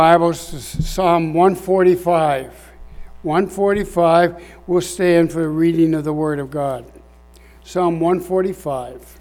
Bible, Psalm 145. 145 will stand for the reading of the Word of God. Psalm 145.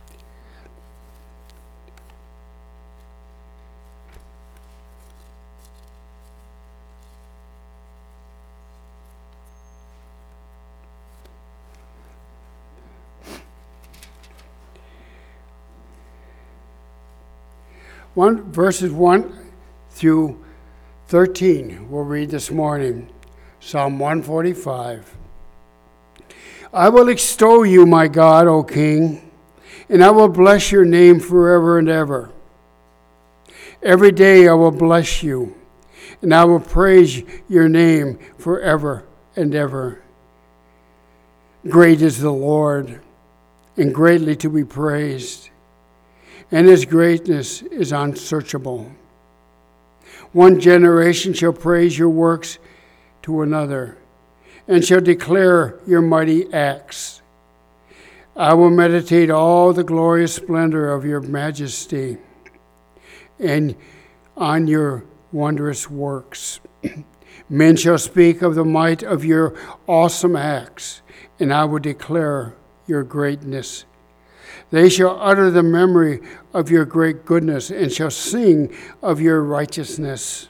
Verses 1 through 13 we'll read this morning. Psalm 145. I will extol you, my God, O King, and I will bless your name forever and ever. Every day I will bless you, and I will praise your name forever and ever. Great is the Lord, and greatly to be praised, and his greatness is unsearchable. One generation shall praise your works to another, and shall declare your mighty acts. I will meditate all the glorious splendor of your majesty, and on your wondrous works. Men shall speak of the might of your awesome acts, and I will declare your greatness. They shall utter the memory of your great goodness and shall sing of your righteousness.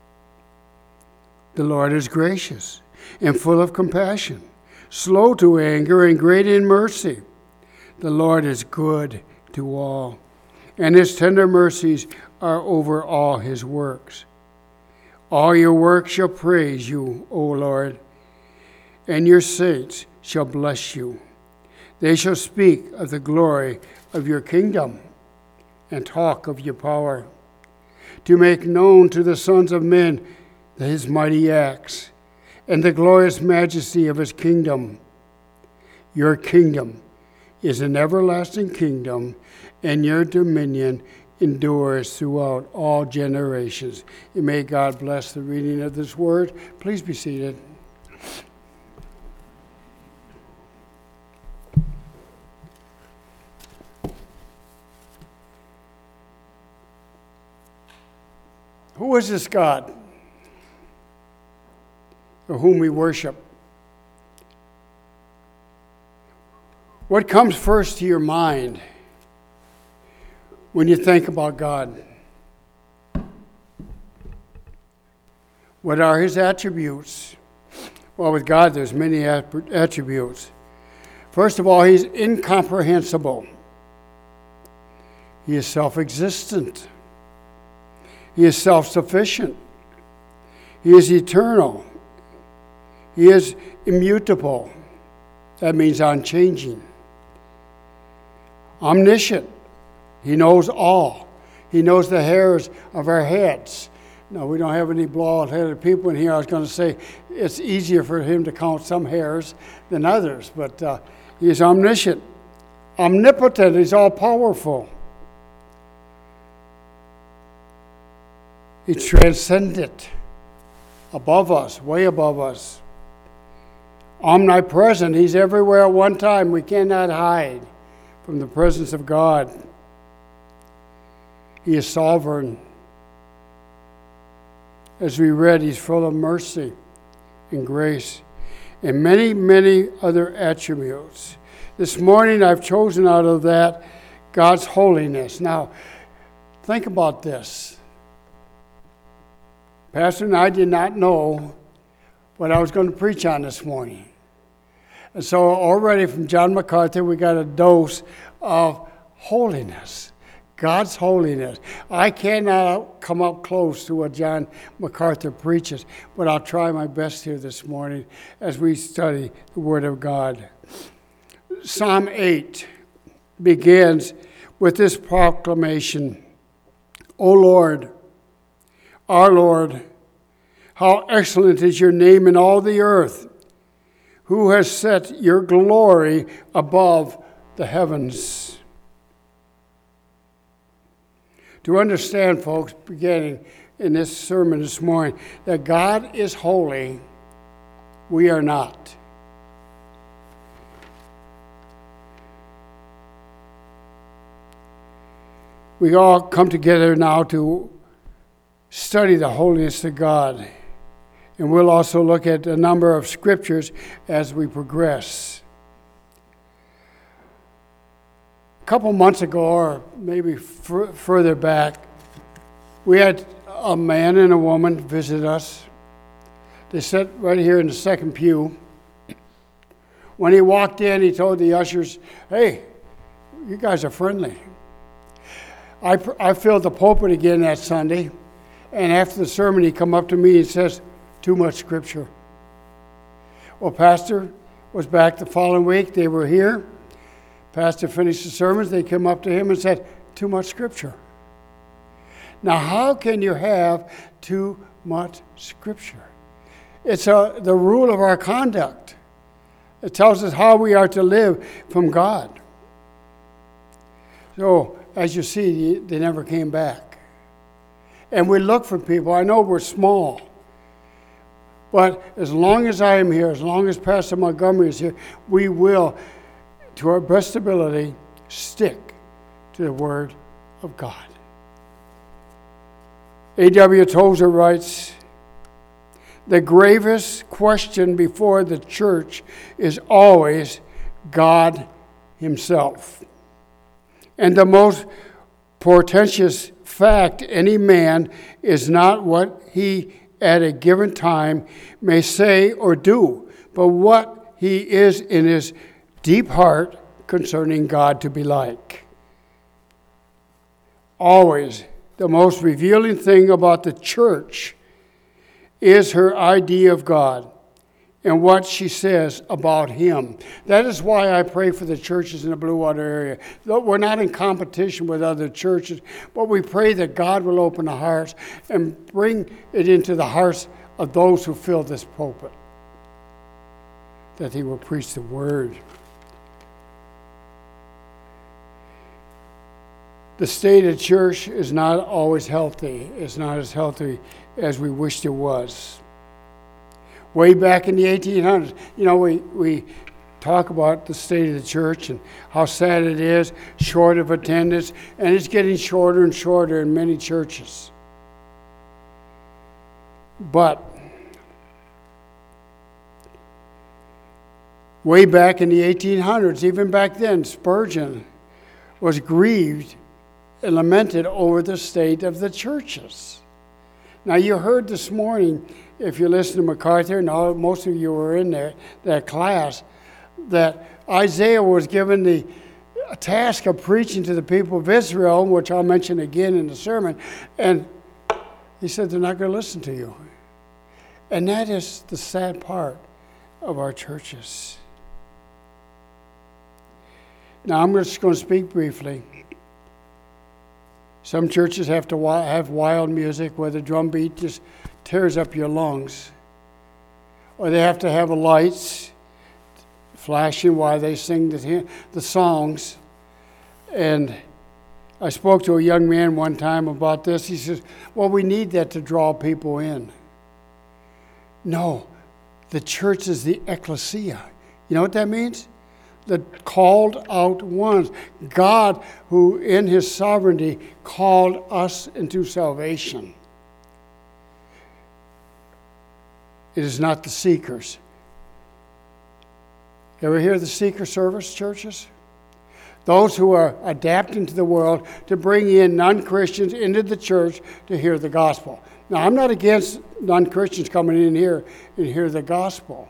The Lord is gracious and full of compassion, slow to anger and great in mercy. The Lord is good to all, and his tender mercies are over all his works. All your works shall praise you, O Lord, and your saints shall bless you. They shall speak of the glory of your kingdom and talk of your power, to make known to the sons of men his mighty acts and the glorious majesty of his kingdom. Your kingdom is an everlasting kingdom, and your dominion endures throughout all generations. And may God bless the reading of this word. Please be seated. Who is this God for whom we worship? What comes first to your mind when you think about God? What are his attributes? Well, with God, there's many attributes. First of all, he's incomprehensible. He is self-existent. He is self-sufficient. He is eternal. He is immutable. That means unchanging. Omniscient. He knows all. He knows the hairs of our heads. No, we don't have any bald-headed people in here. I was going to say it's easier for him to count some hairs than others, but he is omniscient. Omnipotent. He's all-powerful. He's transcendent, above us, way above us. Omnipresent, he's everywhere at one time. We cannot hide from the presence of God. He is sovereign. As we read, he's full of mercy and grace and many, many other attributes. This morning I've chosen out of that God's holiness. Now, think about this. Pastor and I did not know what I was going to preach on this morning. And so already from John MacArthur, we got a dose of holiness, God's holiness. I cannot come up close to what John MacArthur preaches, but I'll try my best here this morning as we study the Word of God. Psalm 8 begins with this proclamation, O Lord, our Lord, how excellent is your name in all the earth, who has set your glory above the heavens. To understand, folks, beginning in this sermon this morning, that God is holy, we are not. We all come together now to study the holiness of God. And we'll also look at a number of scriptures as we progress. A couple months ago, or maybe further back, we had a man and a woman visit us. They sat right here in the second pew. When he walked in, he told the ushers, "Hey, you guys are friendly." I filled the pulpit again that Sunday, and after the sermon, he come up to me and says, "Too much scripture." Well, Pastor was back the following week. They were here. Pastor finished the sermons. They came up to him and said, "Too much scripture." Now, how can you have too much scripture? It's the rule of our conduct. It tells us how we are to live from God. So, as you see, they never came back. And we look for people. I know we're small. But as long as I am here, as long as Pastor Montgomery is here, we will, to our best ability, stick to the Word of God. A.W. Tozer writes, "The gravest question before the church is always God Himself. And the most portentous fact any man is not what he at a given time may say or do, but what he is in his deep heart concerning God to be like." Always the most revealing thing about the church is her idea of God and what she says about Him. That is why I pray for the churches in the Blue Water area. We're not in competition with other churches, but we pray that God will open the hearts and bring it into the hearts of those who fill this pulpit, that He will preach the Word. The state of the church is not always healthy. It's not as healthy as we wished it was. Way back in the 1800s, we talk about the state of the church and how sad it is, short of attendance, and it's getting shorter and shorter in many churches. But way back in the 1800s, even back then, Spurgeon was grieved and lamented over the state of the churches. Now, you heard this morning, if you listen to MacArthur, and most of you were in that class, that Isaiah was given the task of preaching to the people of Israel, which I'll mention again in the sermon, and he said they're not going to listen to you. And that is the sad part of our churches. Now, I'm just going to speak briefly. Some churches have to have wild music where the drum beat just tears up your lungs. Or they have to have lights flashing while they sing the songs. And I spoke to a young man one time about this. He says, "Well, we need that to draw people in." No, the church is the ecclesia. You know what that means? The called out ones. God, who in His sovereignty called us into salvation. It is not the seekers. Ever hear the seeker service churches? Those who are adapting to the world to bring in non-Christians into the church to hear the gospel. Now, I'm not against non-Christians coming in here and hear the gospel.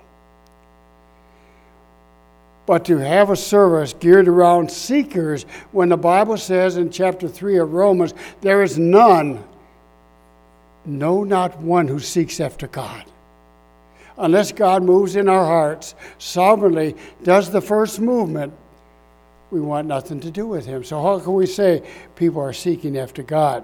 But to have a service geared around seekers, when the Bible says in chapter 3 of Romans, there is none, no, not one, who seeks after God. Unless God moves in our hearts, sovereignly does the first movement, we want nothing to do with Him. So how can we say people are seeking after God?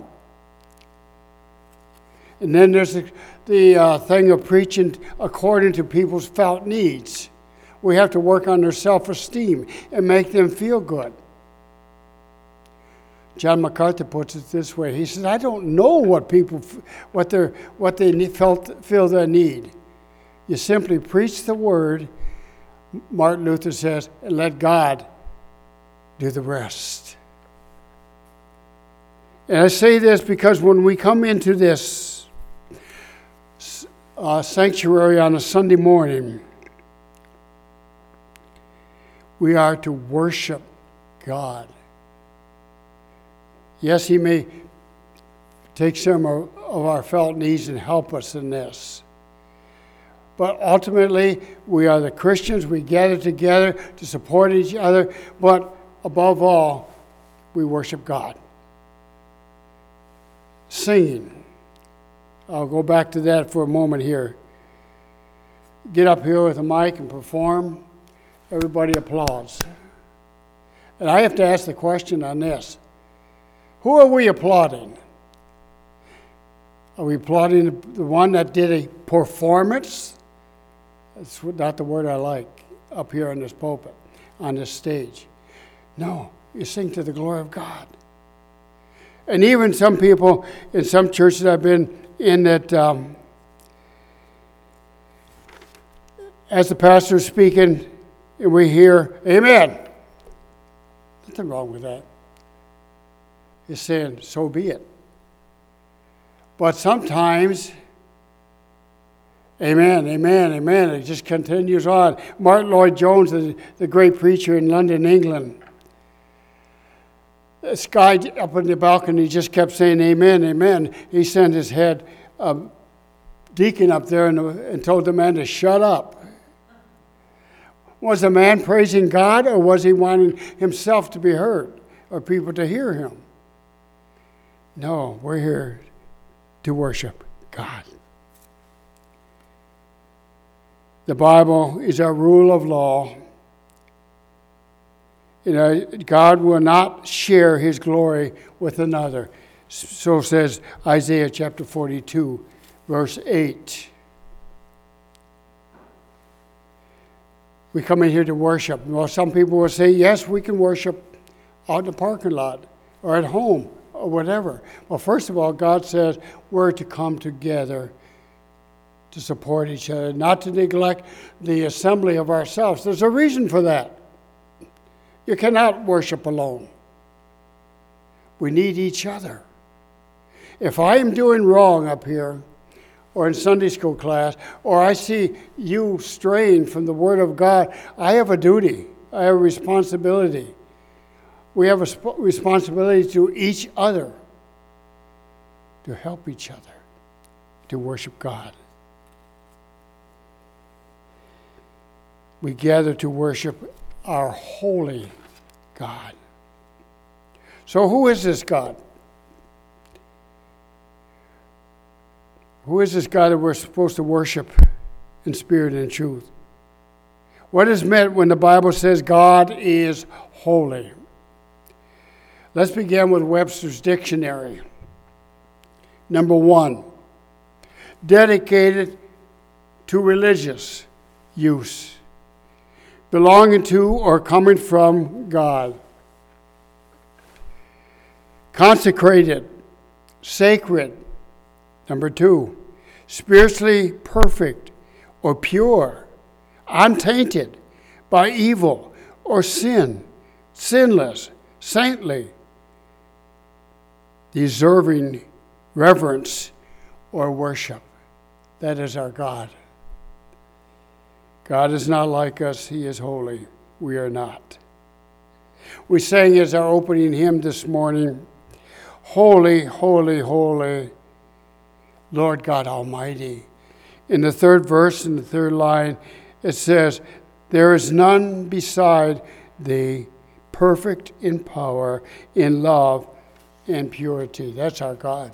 And then there's the thing of preaching according to people's felt needs. We have to work on their self-esteem and make them feel good. John MacArthur puts it this way. He says, "I don't know what people, what they feel their need. You simply preach the word," Martin Luther says, "and let God do the rest." And I say this because when we come into this sanctuary on a Sunday morning, we are to worship God. Yes, He may take some of our felt needs and help us in this. But ultimately, we are the Christians. We gather together to support each other. But above all, we worship God. Singing. I'll go back to that for a moment here. Get up here with a mic and perform. Everybody applauds. And I have to ask the question on this. Who are we applauding? Are we applauding the one that did a performance? That's not the word I like up here on this pulpit, on this stage. No, you sing to the glory of God. And even some people in some churches I've been in that as the pastor is speaking, and we hear, amen. Nothing wrong with that. He's saying, so be it. But sometimes, amen, amen, amen, it just continues on. Martin Lloyd-Jones, the great preacher in London, England, this guy up in the balcony just kept saying, amen, amen. He sent his head deacon up there and told the man to shut up. Was the man praising God, or was he wanting himself to be heard or people to hear him? No, we're here to worship God. The Bible is our rule of law. God will not share His glory with another. So says Isaiah chapter 42, verse 8. We come in here to worship. Well, some people will say, yes, we can worship out in the parking lot or at home or whatever. Well, first of all, God says we're to come together to support each other, not to neglect the assembly of ourselves. There's a reason for that. You cannot worship alone. We need each other. If I am doing wrong up here, or in Sunday school class, or I see you straying from the Word of God, I have a duty. I have a responsibility. We have a responsibility to each other to help each other to worship God. We gather to worship our holy God. So who is this God? Who is this God that we're supposed to worship in spirit and truth? What is meant when the Bible says God is holy? Let's begin with Webster's Dictionary. Number 1, dedicated to religious use, belonging to or coming from God. Consecrated, sacred. Number 2, spiritually perfect or pure, untainted by evil or sin, sinless, saintly, deserving reverence or worship. That is our God. God is not like us. He is holy. We are not. We sang as our opening hymn this morning, Holy, holy, holy, Lord God Almighty. In the third verse, in the third line, it says, there is none beside thee, perfect in power, in love, and purity. That's our God.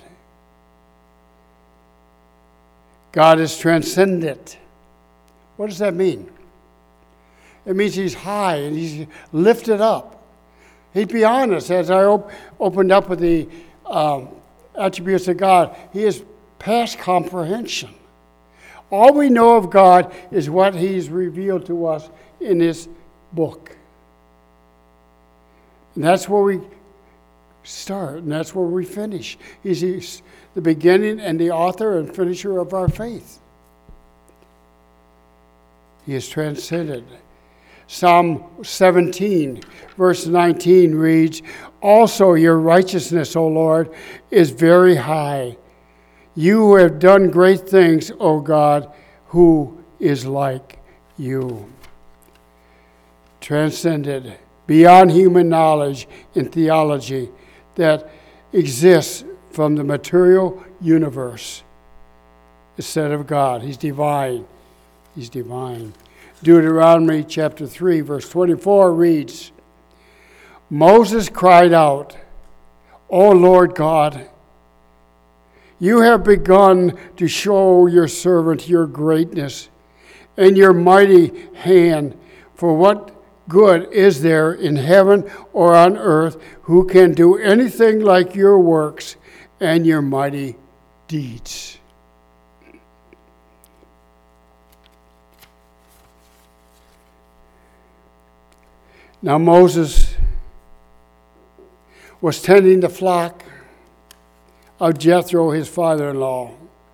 God is transcendent. What does that mean? It means He's high and He's lifted up. He's beyond us. As I opened up with the attributes of God, He is past comprehension. All we know of God is what He's revealed to us in His book. And that's where we start, and that's where we finish. He's the beginning and the author and finisher of our faith. He is transcended. Psalm 17, verse 19 reads, "Also your righteousness, O Lord, is very high. You who have done great things, O God, who is like you?" Transcended, beyond human knowledge and theology that exists from the material universe. Instead of God, he's divine. He's divine. Deuteronomy chapter 3, verse 24 reads, "Moses cried out, O Lord God, you have begun to show your servant your greatness and your mighty hand. For what good is there in heaven or on earth who can do anything like your works and your mighty deeds?" Now Moses was tending the flock of Jethro, his father-in-law.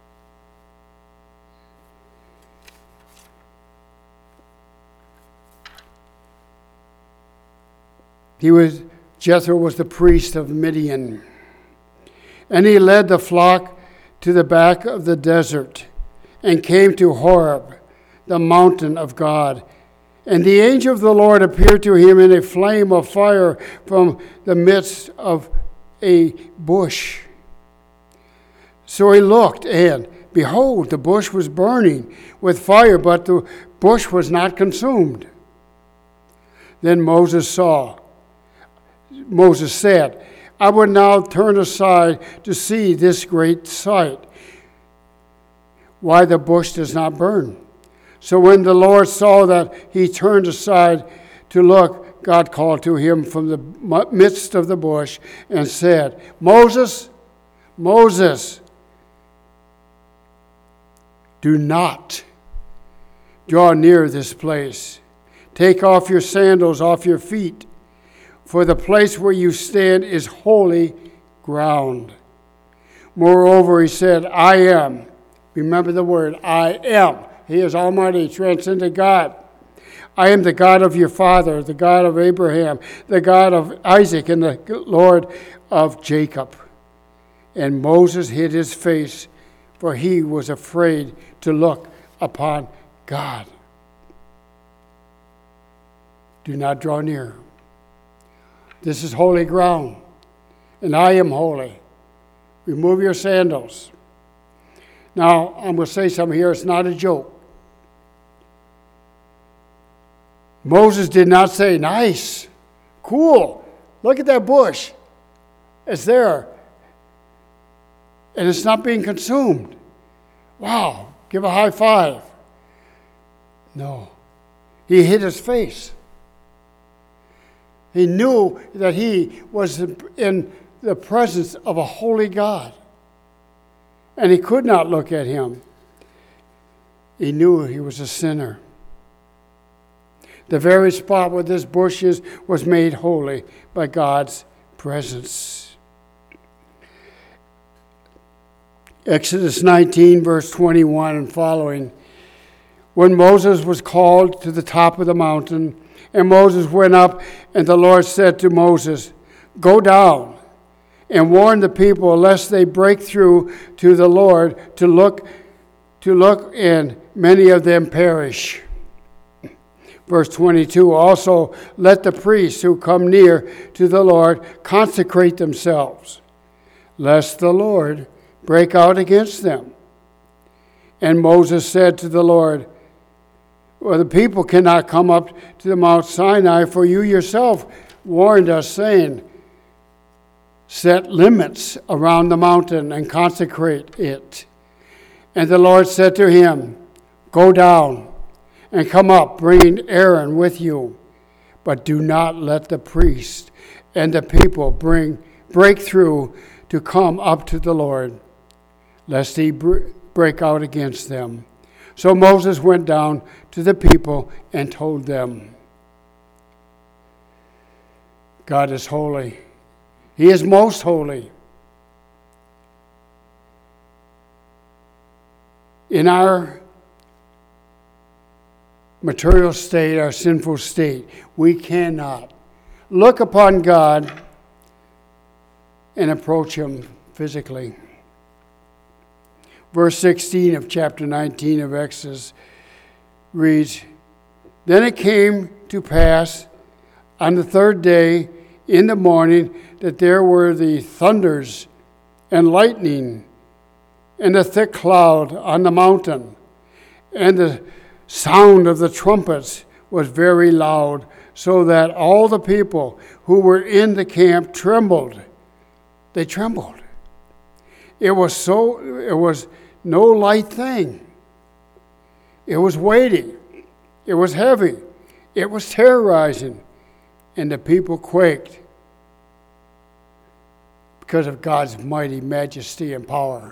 Jethro was the priest of Midian, and he led the flock to the back of the desert and came to Horeb, the mountain of God. And the angel of the Lord appeared to him in a flame of fire from the midst of a bush. So he looked, and behold, the bush was burning with fire, but the bush was not consumed. Then Moses said, "I would now turn aside to see this great sight, why the bush does not burn." So when the Lord saw that he turned aside to look, God called to him from the midst of the bush and said, "Moses, Moses, do not draw near this place. Take off your sandals off your feet, for the place where you stand is holy ground." Moreover, he said, "I am." Remember the word, I am. He is Almighty, transcendent God. "I am the God of your father, the God of Abraham, the God of Isaac, and the Lord of Jacob." And Moses hid his face, for he was afraid to look upon God. Do not draw near. This is holy ground, and I am holy. Remove your sandals. Now, I'm going to say something here. It's not a joke. Moses did not say, "Nice, cool, look at that bush. It's there, and it's not being consumed. Wow, give a high five." No, he hid his face. He knew that he was in the presence of a holy God, and he could not look at him. He knew he was a sinner. The very spot where this bush is was made holy by God's presence. Exodus 19, verse 21 and following. When Moses was called to the top of the mountain, and Moses went up, and the Lord said to Moses, "Go down and warn the people lest they break through to the Lord to look, and many of them perish." Verse 22, "Also let the priests who come near to the Lord consecrate themselves, lest the Lord break out against them." And Moses said to the Lord, "Well, the people cannot come up to the Mount Sinai, for you yourself warned us, saying, 'Set limits around the mountain and consecrate it.' And the Lord said to him, 'Go down and come up, bringing Aaron with you. But do not let the priest and the people break through to come up to the Lord, lest he break out against them.' So Moses went down to the people and told them." God is holy. He is most holy. In our material state, our sinful state. We cannot look upon God and approach him physically. Verse 16 of chapter 19 of Exodus reads, "Then it came to pass on the third day in the morning that there were the thunders and lightning and a thick cloud on the mountain, and the sound of the trumpets was very loud, so that all the people who were in the camp trembled." They trembled. It was no light thing. It was weighty. It was heavy. It was terrorizing. And the people quaked because of God's mighty majesty and power.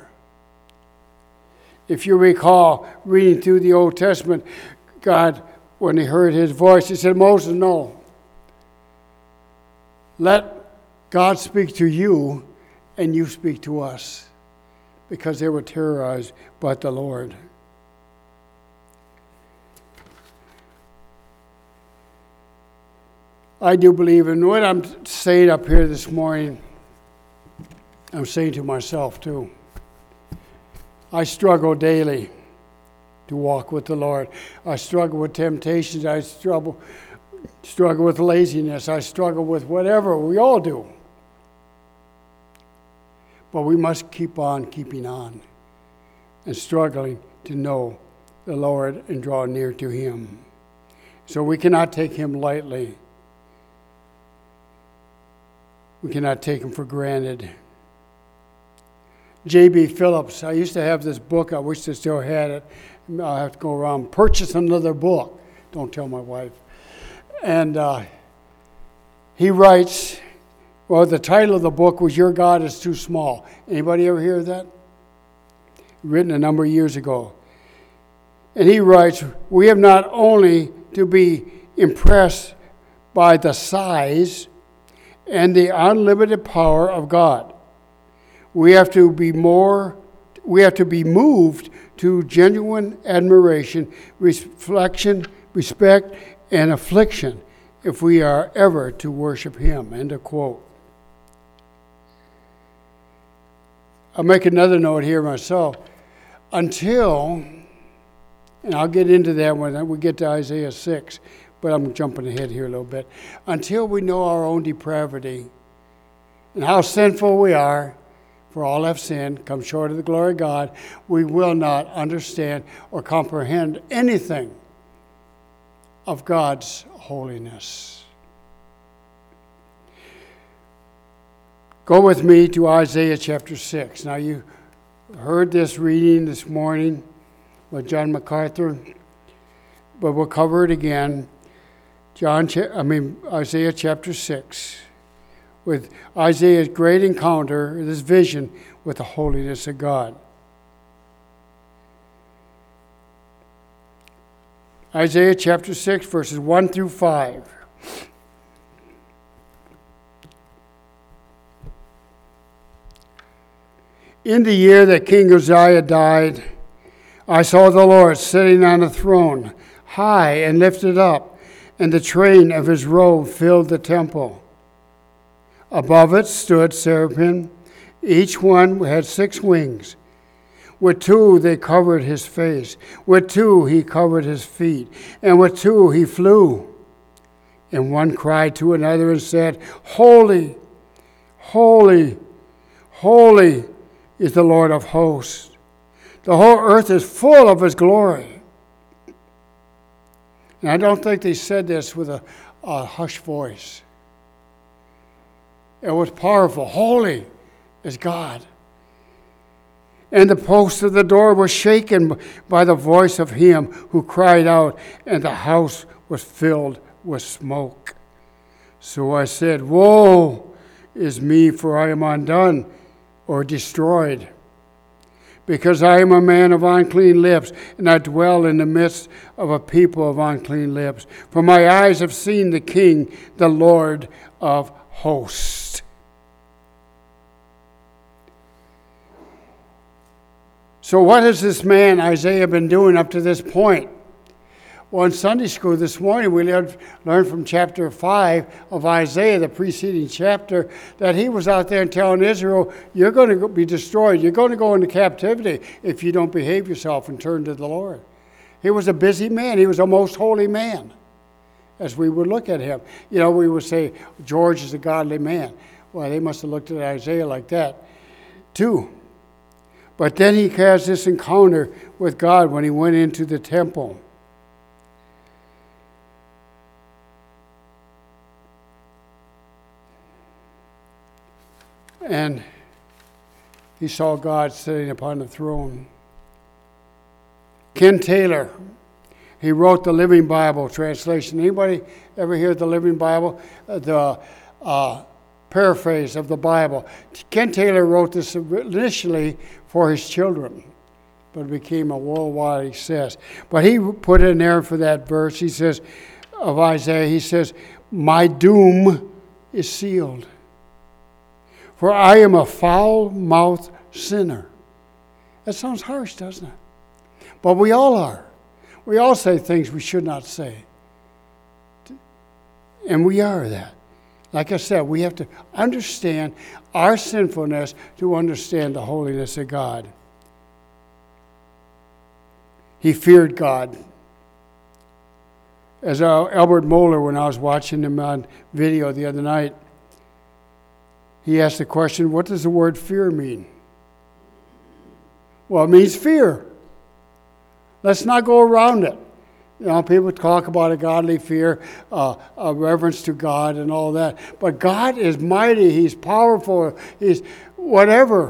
If you recall reading through the Old Testament, God, when he heard his voice, he said, "Moses, no. Let God speak to you and you speak to us," because they were terrorized by the Lord. I do believe in what I'm saying up here this morning. I'm saying to myself too. I struggle daily to walk with the Lord. I struggle with temptations. I struggle with laziness. I struggle with whatever. We all do. But we must keep on keeping on and struggling to know the Lord and draw near to him. So we cannot take him lightly. We cannot take him for granted. J.B. Phillips, I used to have this book. I wish I still had it. I'll have to go around and purchase another book. Don't tell my wife. And he writes, well, the title of the book was "Your God is Too Small." Anybody ever hear that? Written a number of years ago. And he writes, "We have not only to be impressed by the size and the unlimited power of God. We have to be moved to genuine admiration, reflection, respect, and affliction if we are ever to worship him." End of quote. I'll make another note here myself. Until, and I'll get into that when we get to Isaiah 6, but I'm jumping ahead here a little bit. Until we know our own depravity and how sinful we are, for all have sinned, come short of the glory of God, we will not understand or comprehend anything of God's holiness. Go with me to Isaiah chapter 6. Now you heard this reading this morning by John MacArthur, but we'll cover it again. Isaiah chapter 6, with Isaiah's great encounter, this vision with the holiness of God. Isaiah chapter 6, verses 1 through 5. In the year that King Uzziah died, I saw the Lord sitting on a throne, high and lifted up, and the train of his robe filled the temple. Above it stood seraphim. Each one had 6 wings. With 2 they covered his face. With 2 he covered his feet. And with 2 he flew. And one cried to another and said, "Holy, holy, holy is the Lord of hosts. The whole earth is full of his glory." And I don't think they said this with a hushed voice. It was powerful. Holy is God. And the post of the door was shaken by the voice of him who cried out, and the house was filled with smoke. So I said, "Woe is me, for I am undone or destroyed, because I am a man of unclean lips, and I dwell in the midst of a people of unclean lips. For my eyes have seen the King, the Lord of hosts." So what has this man Isaiah been doing up to this point? Well, in Sunday school this morning, we learned from chapter 5 of Isaiah, the preceding chapter, that he was out there telling Israel, you're going to be destroyed. You're going to go into captivity if you don't behave yourself and turn to the Lord. He was a busy man. He was a most holy man, as we would look at him. You know, we would say, George is a godly man. Well, they must have looked at Isaiah like that, too. But then he has this encounter with God when he went into the temple. And he saw God sitting upon the throne. Ken Taylor, he wrote the Living Bible translation. Anybody ever hear the Living Bible? The paraphrase of the Bible. Ken Taylor wrote this initially for his children, but it became a worldwide success. But he put in there for that verse, he says, of Isaiah, he says, my doom is sealed. For I am a foul-mouthed sinner. That sounds harsh, doesn't it? But we all are. We all say things we should not say. And we are that. Like I said, we have to understand our sinfulness to understand the holiness of God. He feared God. As Albert Mohler, when I was watching him on video the other night, he asked the question, what does the word fear mean? Well, it means fear. Let's not go around it. You know, people talk about a godly fear, a reverence to God and all that. But God is mighty. He's powerful. He's whatever.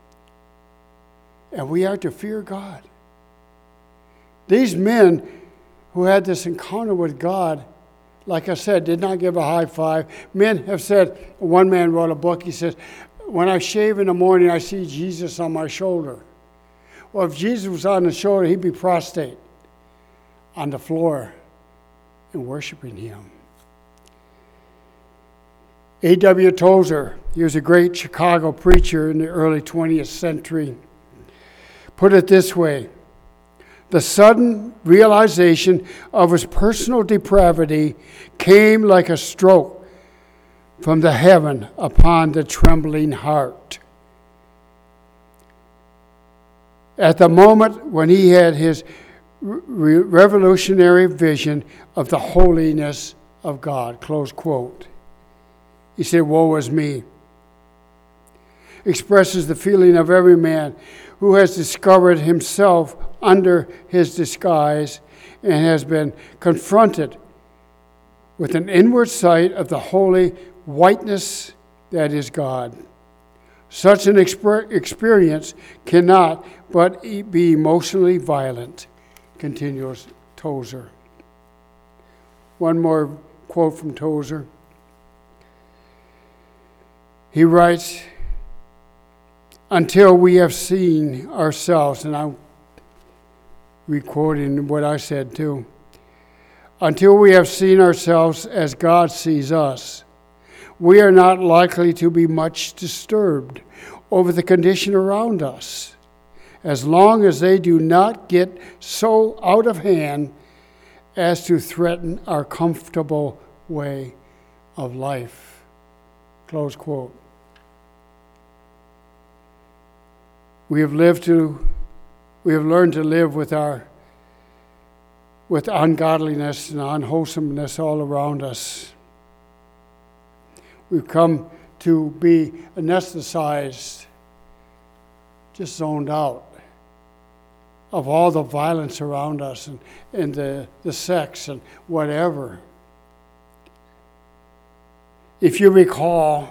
And we are to fear God. These men who had this encounter with God, like I said, did not give a high five. Men have said, one man wrote a book, he says, when I shave in the morning, I see Jesus on my shoulder. Well, if Jesus was on the shoulder, he'd be prostrate on the floor and worshiping him. A.W. Tozer, he was a great Chicago preacher in the early 20th century, put it this way: the sudden realization of his personal depravity came like a stroke from the heaven upon the trembling heart. At the moment when he had his revolutionary vision of the holiness of God, close quote. He said, woe is me. Expresses the feeling of every man who has discovered himself under his disguise and has been confronted with an inward sight of the holy whiteness that is God. Such an experience cannot but be emotionally violent, continues Tozer. One more quote from Tozer. He writes, until we have seen ourselves, and I'm recording what I said too, until we have seen ourselves as God sees us, we are not likely to be much disturbed over the condition around us, as long as they do not get so out of hand as to threaten our comfortable way of life. Close quote. We have learned to live with ungodliness and unwholesomeness all around us. We've come to be anesthetized, just zoned out of all the violence around us and the sex and whatever. If you recall,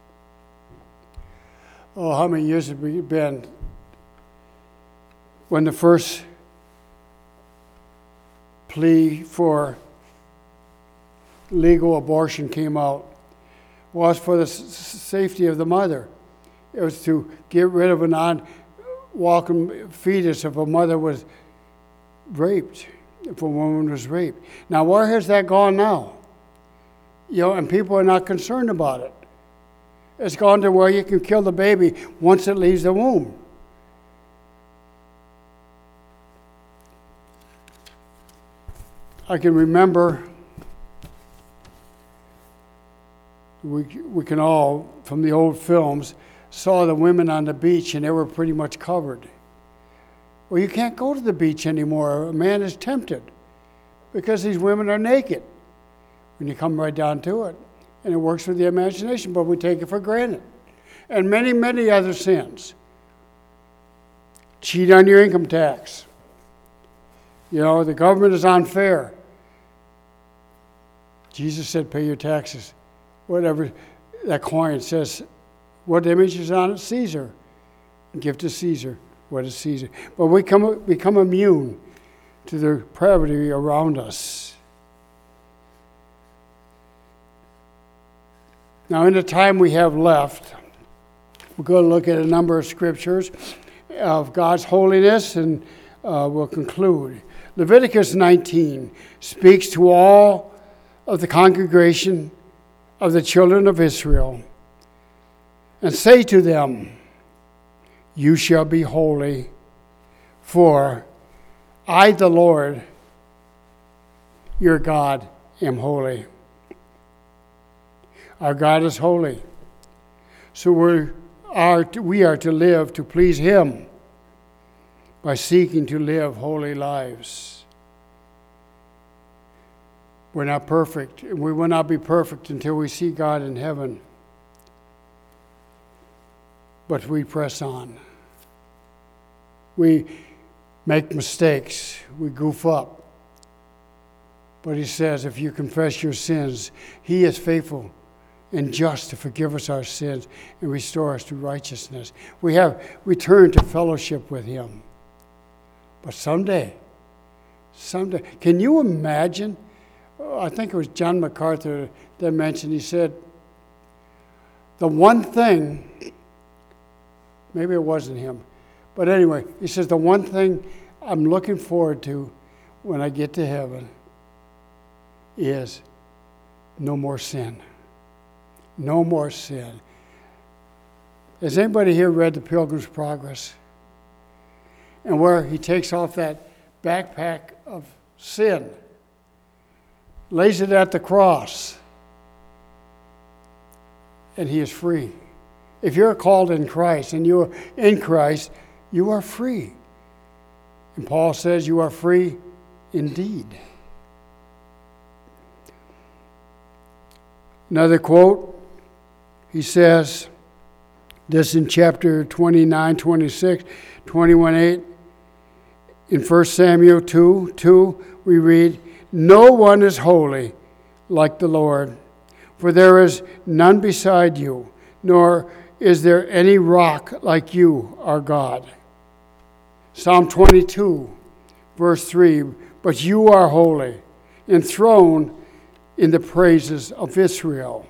how many years have it been when the first plea for legal abortion came out? Was for the safety of the mother. It was to get rid of a non-welcome fetus if a mother was raped, if a woman was raped. Now, where has that gone now? You know, and people are not concerned about it. It's gone to where you can kill the baby once it leaves the womb. I can remember, we can all, from the old films, saw the women on the beach and they were pretty much covered. Well, you can't go to the beach anymore. A man is tempted because these women are naked when you come right down to it. And it works with the imagination, but we take it for granted. And many, many other sins. Cheat on your income tax. You know, the government is unfair. Jesus said, pay your taxes. Whatever that coin says, what image is on it? Caesar. Give to Caesar what is Caesar. But we become immune to the depravity around us. Now, in the time we have left, we're going to look at a number of scriptures of God's holiness, and we'll conclude. Leviticus 19 speaks to all of the congregation of the children of Israel, and say to them, you shall be holy, for I, the Lord, your God, am holy. Our God is holy. So we are to live to please Him by seeking to live holy lives. We're not perfect, and we will not be perfect until we see God in heaven. But we press on. We make mistakes. We goof up. But He says, if you confess your sins, He is faithful and just to forgive us our sins and restore us to righteousness. We have returned to fellowship with Him. But someday, can you imagine? I think it was John MacArthur that mentioned, he said, the one thing, maybe it wasn't him, but anyway, he says, the one thing I'm looking forward to when I get to heaven is no more sin. No more sin. Has anybody here read The Pilgrim's Progress? And where he takes off that backpack of sin, lays it at the cross, and he is free. If you're called in Christ and you are in Christ, you are free. And Paul says you are free indeed. Another quote, he says, this in chapter 29, 26, 21:8. In 1 Samuel 2:2, we read, no one is holy like the Lord, for there is none beside you, nor is there any rock like you, our God. Psalm 22, verse 3, but you are holy, enthroned in the praises of Israel.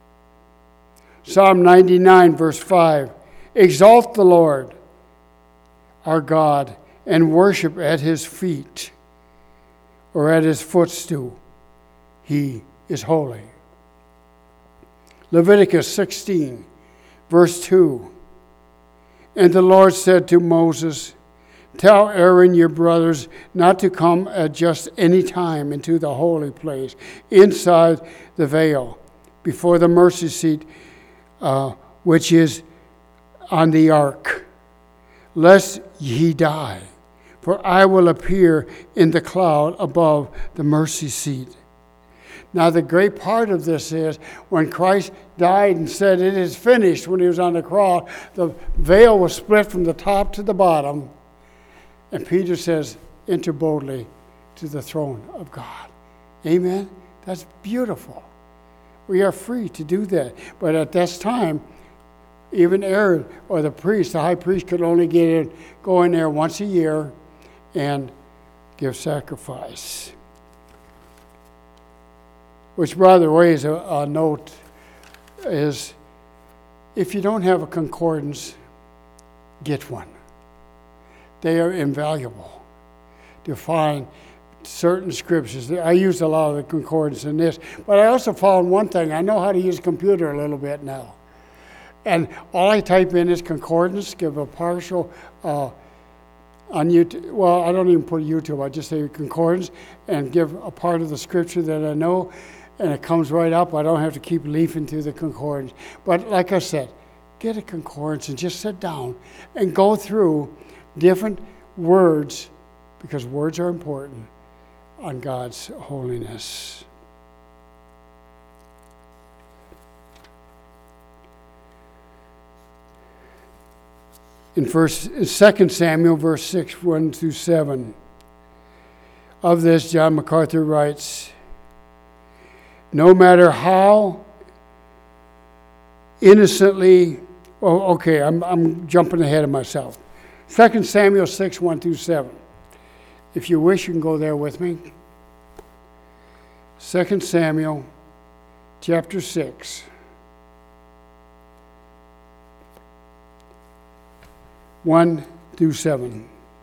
Psalm 99, verse 5, exalt the Lord, our God, and worship at His feet, or at His footstool. He is holy. Leviticus 16, verse 2. And the Lord said to Moses, tell Aaron your brothers not to come at just any time into the holy place, inside the veil, before the mercy seat, which is on the ark, lest ye die. For I will appear in the cloud above the mercy seat. Now the great part of this is when Christ died and said it is finished when He was on the cross, the veil was split from the top to the bottom. And Peter says, enter boldly to the throne of God. Amen? That's beautiful. We are free to do that. But at this time, even Aaron or the priest, the high priest, could only go in there once a year and give sacrifice. Which, by the way, is a note, is if you don't have a concordance, get one. They are invaluable to find certain scriptures. I used a lot of the concordance in this, but I also found one thing. I know how to use a computer a little bit now. And all I type in is concordance, give a partial on YouTube. Well, I don't even put YouTube. I just say concordance and give a part of the scripture that I know, and it comes right up. I don't have to keep leafing through the concordance. But like I said, get a concordance and just sit down and go through different words, because words are important on God's holiness. In 2 Samuel, verse 6, 1-7, of this, John MacArthur writes, no matter how innocently, I'm jumping ahead of myself. 2 Samuel 6, 1-7. If you wish, you can go there with me. 2 Samuel chapter 6. 1-7.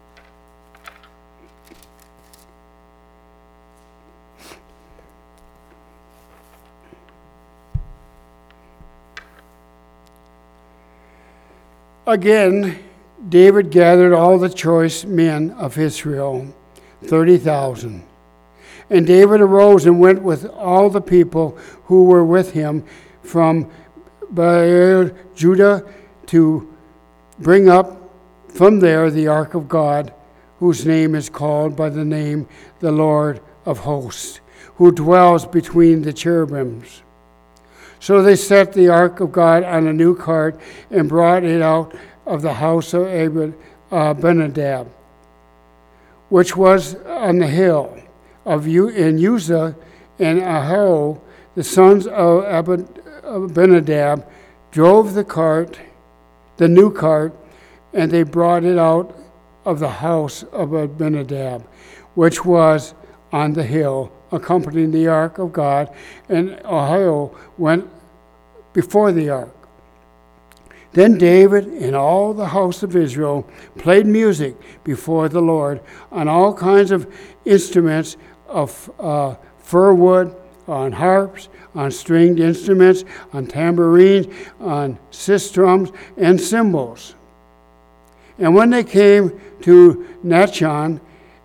Again, David gathered all the choice men of Israel, 30,000. And David arose and went with all the people who were with him from Baal, Judah, to bring up from there the ark of God, whose name is called by the name the Lord of hosts, who dwells between the cherubims. So they set the ark of God on a new cart and brought it out of the house of Abinadab, which was on the hill of in Uzzah, and Ahio, the sons of Abinadab, drove the new cart, and they brought it out of the house of Abinadab, which was on the hill, accompanying the ark of God, and Ahio went before the ark. Then David and all the house of Israel played music before the Lord on all kinds of instruments of fir wood, on harps, on stringed instruments, on tambourines, on sistrums, and cymbals. And when they came to Nachon,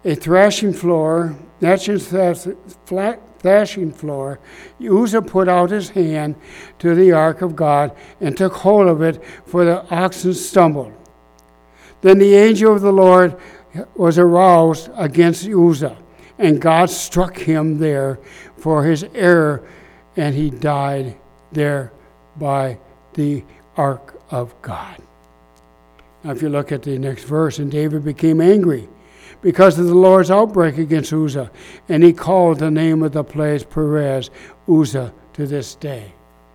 thrashing floor, Uzzah put out his hand to the ark of God and took hold of it, for the oxen stumbled. Then the angel of the Lord was aroused against Uzzah, and God struck him there for his error, and he died there by the ark of God. Now if you look at the next verse, and David became angry because of the Lord's outbreak against Uzzah, and he called the name of the place Perez Uzzah to this day.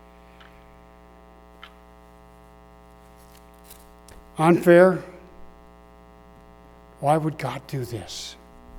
Unfair? Why would God do this?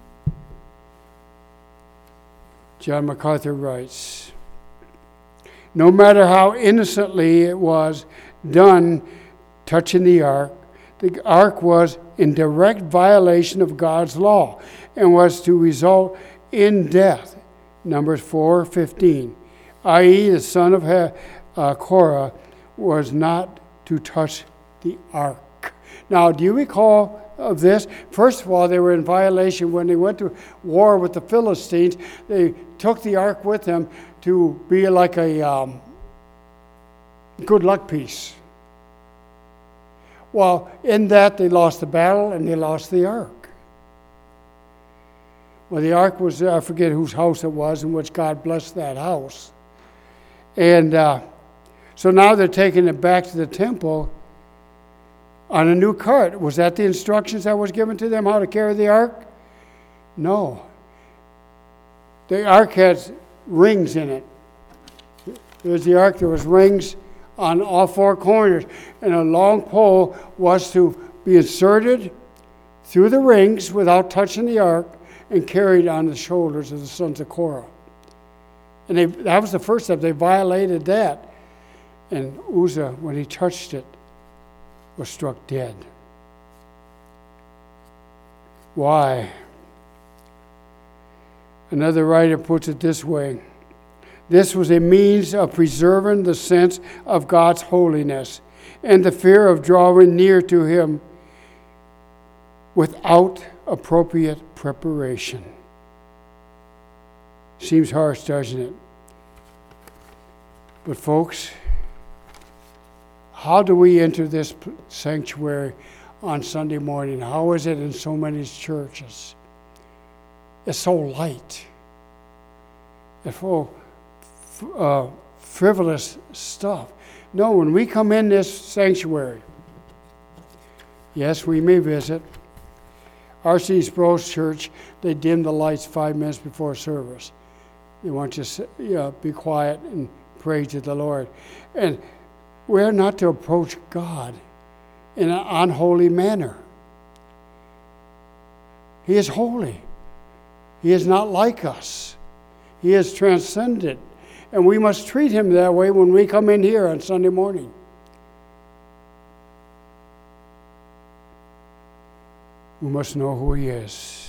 John MacArthur writes, no matter how innocently it was done touching the ark was in direct violation of God's law and was to result in death. Numbers 4:15, i.e. the son of Korah was not to touch the ark. Now, do you recall of this? First of all, they were in violation when they went to war with the Philistines. They took the ark with them to be like a good luck piece. Well, in that, they lost the battle and they lost the ark. Well, the ark was, I forget whose house it was, in which God blessed that house. And so now they're taking it back to the temple on a new cart. Was that the instructions that was given to them, how to carry the ark? No. The ark has rings in it. There's the ark, there was rings on all four corners, and a long pole was to be inserted through the rings without touching the ark and carried on the shoulders of the sons of Korah. And that was the first step. They violated that. And Uzzah, when he touched it, was struck dead. Why? Another writer puts it this way: this was a means of preserving the sense of God's holiness and the fear of drawing near to him without appropriate preparation. Seems harsh, doesn't it? But folks, how do we enter this sanctuary on Sunday morning? How is it in so many churches? It's so light. It's full frivolous stuff. No, when we come in this sanctuary, yes, we may visit. R.C. Sproul's church, they dim the lights 5 minutes before service. They want you to be quiet and pray to the Lord. And we're not to approach God in an unholy manner. He is holy. He is not like us. He is transcendent. And we must treat him that way when we come in here on Sunday morning. We must know who he is.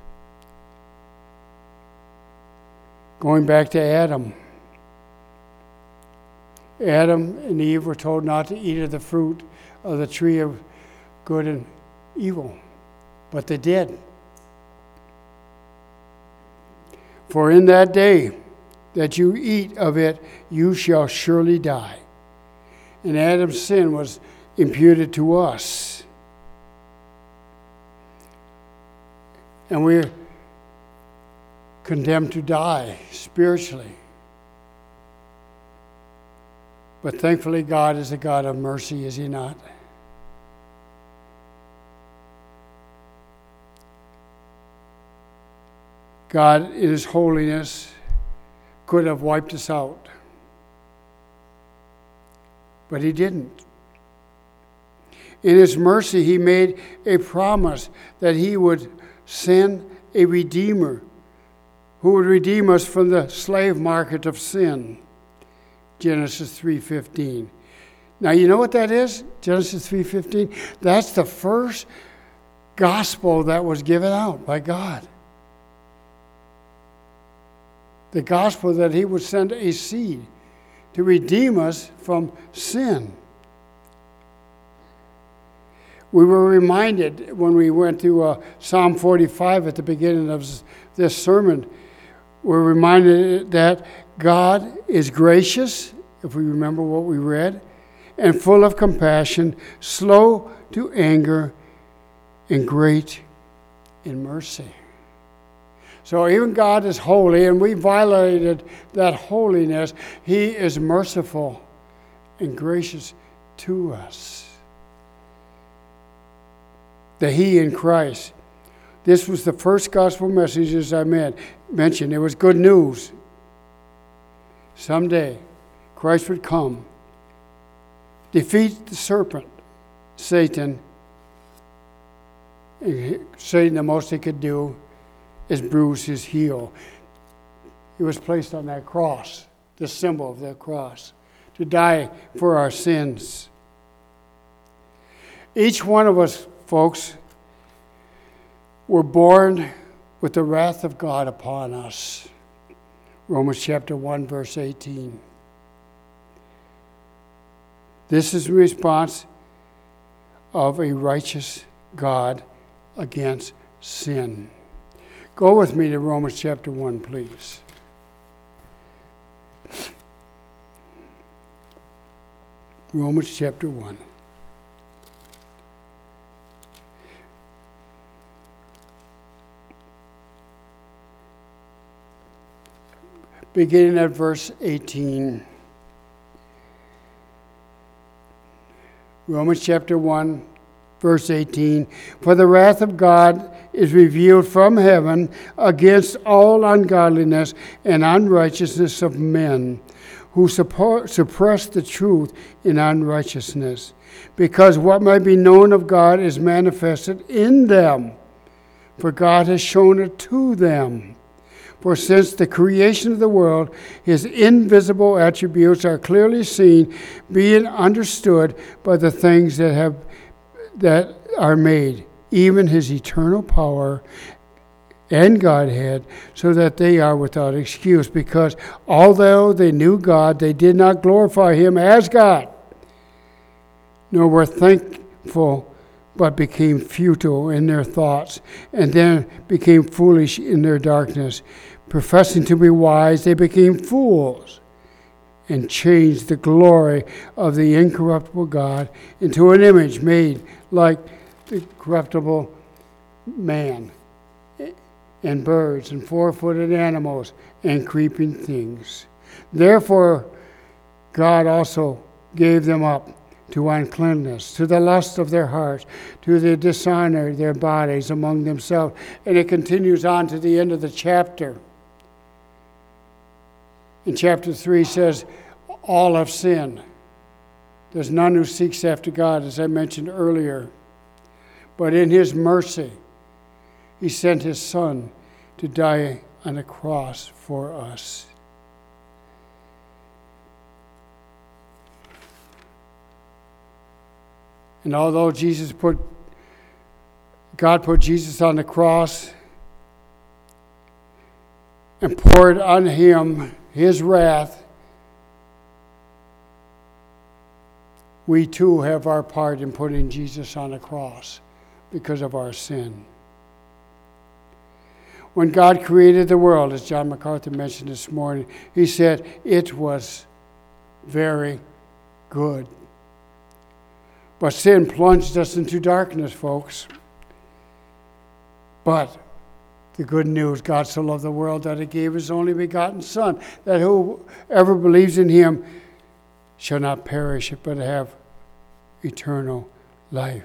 Going back to Adam. Adam and Eve were told not to eat of the fruit of the tree of good and evil, but they did. For in that day that you eat of it, you shall surely die. And Adam's sin was imputed to us. And we're condemned to die spiritually. But thankfully, God is a God of mercy, is he not? God, in his holiness, could have wiped us out. But he didn't. In his mercy, he made a promise that he would send a Redeemer who would redeem us from the slave market of sin. Genesis 3:15. Now, you know what that is? Genesis 3:15. That's the first gospel that was given out by God. The gospel that he would send a seed to redeem us from sin. We were reminded when we went through Psalm 45 at the beginning of this sermon, we're reminded that God is gracious, if we remember what we read, and full of compassion, slow to anger, and great in mercy. So even God is holy, and we violated that holiness. He is merciful and gracious to us. The He in Christ. This was the first gospel message, as I mentioned. It was good news. Someday, Christ would come, defeat the serpent, Satan. And Satan, the most he could do is bruise his heel. He was placed on that cross, the symbol of that cross, to die for our sins. Each one of us, folks, were born with the wrath of God upon us. Romans chapter 1, verse 18. This is the response of a righteous God against sin. Go with me to Romans chapter 1, please. Romans chapter 1. Beginning at verse 18. Romans chapter 1, verse 18. For the wrath of God is revealed from heaven against all ungodliness and unrighteousness of men, who suppress the truth in unrighteousness, because what might be known of God is manifested in them, for God has shown it to them. For since the creation of the world, his invisible attributes are clearly seen, being understood by the things that are made, even his eternal power and Godhead, so that they are without excuse. Because although they knew God, they did not glorify him as God, nor were thankful but became futile in their thoughts, and then became foolish in their darkness. Professing to be wise, they became fools, and changed the glory of the incorruptible God into an image made like the corruptible man, and birds, and four-footed animals, and creeping things. Therefore God also gave them up to uncleanness, to the lust of their hearts, to the dishonor of their bodies among themselves. And it continues on to the end of the chapter. In chapter 3 says, all have sinned. There's none who seeks after God, as I mentioned earlier. But in his mercy, he sent his Son to die on a cross for us. And although God put Jesus on the cross and poured on him his wrath, we too have our part in putting Jesus on the cross because of our sin. When God created the world, as John MacArthur mentioned this morning, he said, it was very good. But sin plunged us into darkness, folks. But the good news, God so loved the world that he gave his only begotten Son, that whoever believes in him shall not perish, but have eternal life.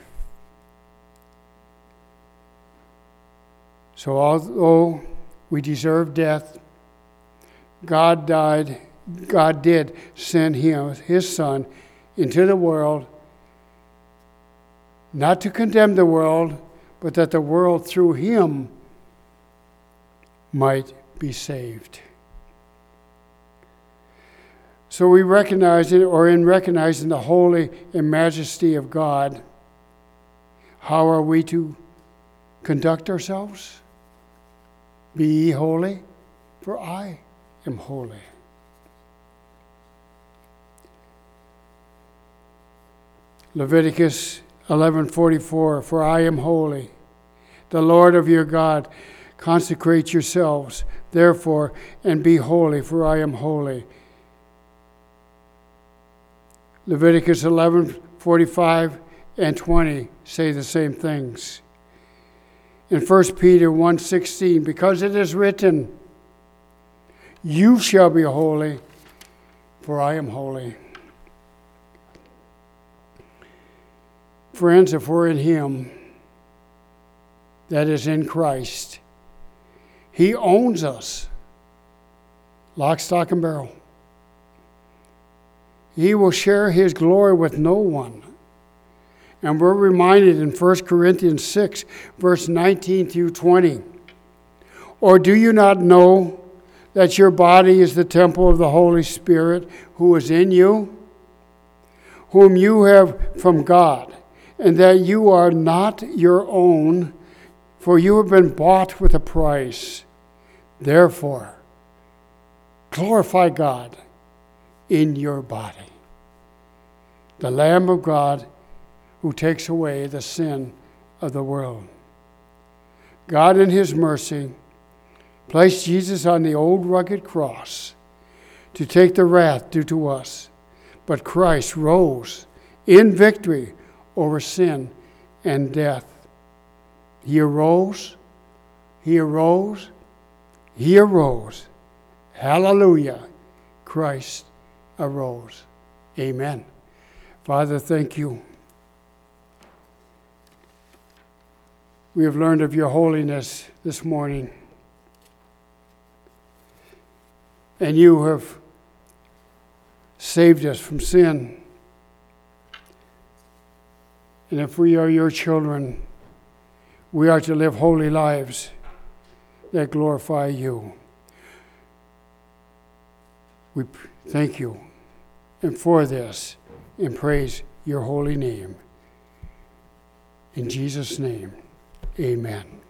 So although we deserve death, God did send his Son into the world, not to condemn the world, but that the world through him might be saved. So we recognize it, or in recognizing the holy and majesty of God, how are we to conduct ourselves? Be ye holy, for I am holy. Leviticus 11:44, for I am holy, the Lord of your God. Consecrate yourselves, therefore, and be holy, for I am holy. Leviticus 11:45 and 20 say the same things. In 1 Peter 1:16, because it is written, you shall be holy, for I am holy. Friends, if we're in him, that is in Christ, he owns us, lock, stock, and barrel. He will share his glory with no one. And we're reminded in 1 Corinthians 6, verse 19 through 20. Or do you not know that your body is the temple of the Holy Spirit who is in you, whom you have from God, and that you are not your own, for you have been bought with a price. Therefore, glorify God in your body, the Lamb of God who takes away the sin of the world. God in his mercy placed Jesus on the old rugged cross to take the wrath due to us. But Christ rose in victory over sin and death. He arose, he arose, he arose. Hallelujah. Christ arose. Amen. Father, thank you. We have learned of your holiness this morning. And you have saved us from sin. And if we are your children, we are to live holy lives that glorify you. We thank you and for this and praise your holy name. In Jesus' name, amen.